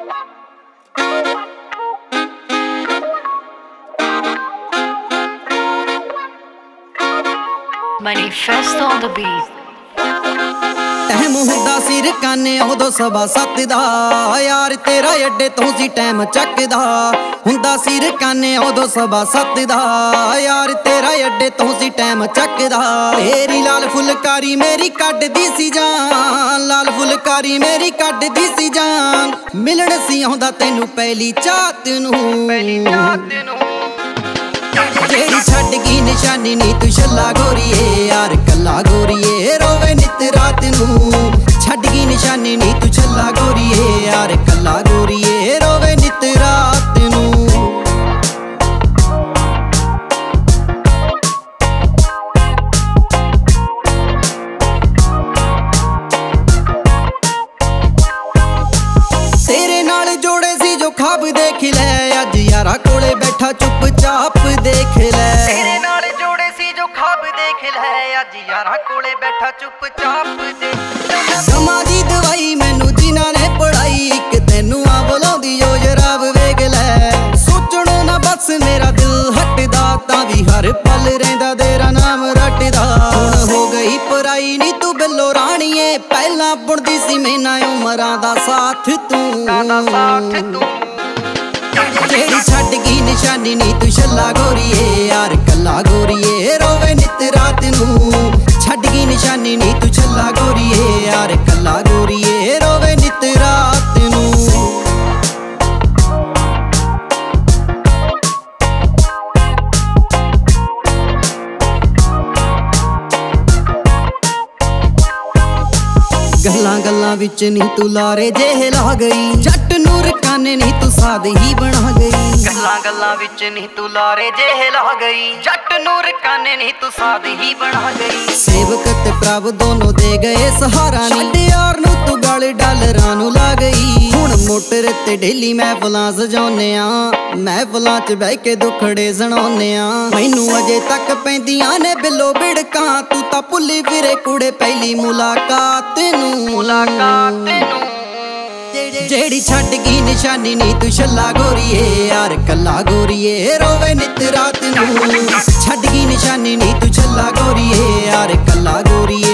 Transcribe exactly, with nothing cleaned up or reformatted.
Manifesto on the beat. Time ਹੁੰਦਾ ਸੀ ਰਕਾਨੇ ਉਦੋਂ ਸਵਾ ਸੱਤ ਦਾ ਯਾਰ ਤੇਰਾ ਅੱਡੇ ਤੋਂ ਸੀ ਟਾਈਮ ਚੱਕਦਾ ਹੁੰਦਾ ਸੀ ਰਕਾਨੇ ਉਦੋਂ ਸਵਾ ਸੱਤ ਦਾ ਯਾਰ ਤੇਰਾ ਅੱਡੇ ਤੋਂ ਸੀ ਟਾਈਮ ਚੱਕਦਾ ਤੇਰੀ ਲਾਲ ਫੁਲਕਾਰੀ ਮੇਰੀ ਕੱਢਦੀ ਸੀ ਜਾਨ ਲਾਲ ਫੁਲਕਾਰੀ ਮੇਰੀ ਕੱਢਦੀ ਸੀ ਜਾਨ ਮਿਲਣ ਸੀ ਆਉਂਦਾ ਤੈਨੂੰ ਪਹਿਲੀ ਚਾਤ ਨੂੰ ਪਹਿਲੀ ਚਾਤ ਨੂੰ ਜਿਹੜੀ ਛੱਡ ਗਈ ਨਿਸ਼ਾਨੀ ਨੀ ਤੂੰ ਛੱਲਾ ਗੋਰੀਏ ਯਾਰ ਕੱਲਾ ਗੋਰੀਏ ਰੋਵੇ ਨਿਤ ਰਾਤ ਨੂੰ ਛੱਡ ਗਈ ਨਿਸ਼ਾਨੀ ਨੀ ਤੂੰ ਛੱਲਾ ਗੋਰੀਏ ਯਾਰ ਕੱਲਾ ਗੋਰੀਏ ਰੋਵੇ ਨਿਤ ਰਾਤ ਨੂੰ ਤੇਰੇ ਨਾਲ ਜੋੜੇ ਸੀ ਜੋ ਖਾਬ ਦੇਖ ਲੈ ਅੱਜ ਯਾਰਾ ਕੋਲੇ ਬੈਠਾ ਚੁੱਪ ਚਾਪ ਦੇਖ ਲੈ ਤੇਰੇ ਨਾਲ ਜੋੜੇ ਸੀ ਜੋ ਖਾਬ ਦੇਖ ਲੈ ਅੱਜ ਯਾਰਾਂ ਕੋਲੇ ਬੈਠਾ ਚੁੱਪ ਚਾਪ ਦੇਖ ਲੈ ਸਮਾਂ ਦੀ ਦਵਾਈ ਮੈਨੂੰ ਜਿਨ੍ਹਾਂ ਨੇ ਪੜਾਈ ਇੱਕ ਤੈਨੂੰ ਆ ਬੁਲਾਉਂਦੀ ਓ ਜਰਾਬ ਵੇਖ ਲੈ ਸੋਚਣੋਂ ਨਾ ਬਸ ਮੇਰਾ ਦਿਲ ਹਟਦਾ ਤਾਂ ਵੀ ਹਰ ਪਲ ਰਹਿੰਦਾ ਤੇਰਾ ਨਾਮ ਰੱਟਦਾ ਹੁਣ ਹੋ ਗਈ ਪਰਾਈ ਨੀ ਤੂੰ ਬਿੱਲੋ ਰਾਣੀਏ ਪਹਿਲਾਂ ਬੁਣਦੀ ਸੀ ਮੈਨਾਂ ਉਮਰਾਂ ਦਾ ਸਾਥ ਤੂੰ ਦਾ ਸਾਥ ਤੂੰ ਜਿਹੜੀ ਛੱਡ ਗਈ ਨਿਸ਼ਾਨੀ ਨੀ ਤੂੰ ਛੱਲਾ ਗੋਰੀਏ ਯਾਰ ਕੱਲਾ ਗੋਰੀਏ ਰੋਵੇ ਨਿਤ ਰਾਤ ਨੂੰ ਛੱਡ ਗਈ ਨਿਸ਼ਾਨੀ ਨੀ ਤੂੰ ਛੱਲਾ ਗੋਰੀਏ ਯਾਰ ਕੱਲਾ ਗੋਰੀਏ ਰੋਵੇ ਨਿਤ ਰਾਤ ਨੂੰ ਗੱਲਾਂ ਗੱਲਾਂ ਵਿੱਚ ਨੀ ਤੂੰ ਲਾਰੇ ਜਿਹੇ ਲਾ ਗਈ ਜੱਟ ਨੂੰ ਰਕਾਨੇ ਨੀ ਤੂੰ ਸਾਦ ਹੀ ਬਣਾ ਗਈ ਗੱਲਾਂ ਗੱਲਾਂ ਵਿੱਚ ਨੀ ਤੂੰ ਲਾਰੇ ਜਿਹੇ ਲਾ ਗਈ ਜੱਟ ਨੂੰ ਰਕਾਨੇ ਨੀ ਤੂੰ ਸਾਦ ਹੀ ਬਣਾ ਗਈ ਸੇਵਕ ਤੇ ਪ੍ਰਭ ਦੋਨੋਂ ਦੇ ਗਏ ਸਹਾਰਾ ਨੀ ਛੱਡ ਯਾਰ ਨੂੰ ਤੂੰ ਗਲ ਡਾਲਰਾਂ ਨੂੰ ਲਾ ਗਈ ਹੁਣ ਮੋਟਰ ਤੇ ਡੇਲੀ ਮਹਿਫਲਾਂ ਸਜਾਉਨੇ ਆ ਮਹਿਫਲਾਂ 'ਚ ਬਹਿ ਕੇ ਦੁਖੜੇ ਸੁਣਾਉਨੇ ਆ ਮੈਨੂੰ ਅਜੇ ਤੱਕ ਪੈਂਦੀਆਂ ਨੇ ਬਿੱਲੋ ਬਿੜਕਾਂ ਤੂੰ ਤਾਂ ਭੁੱਲੀ ਫਿਰੇ ਕੁੜੇ ਪਹਿਲੀ ਮੁਲਾਕਾਤ ਨੂੰ ਮੁਲਾਕਾਤ ਨੂੰ ਜਿਹੜੀ ਛੱਡ ਗਈ ਨਿਸ਼ਾਨੀ ਨੀ ਤੂੰ ਛੱਲਾ ਗੋਰੀਏ ਯਾਰ ਕੱਲਾ ਗੋਰੀਏ ਰੋਵੇ ਨਿਤ ਰਾਤ ਨੂੰ ਛੱਡ ਗਈ ਨਿਸ਼ਾਨੀ ਨੀ ਤੂੰ ਛੱਲਾ ਗੋਰੀਏ ਯਾਰ ਕੱਲਾ ਗੋਰੀਏ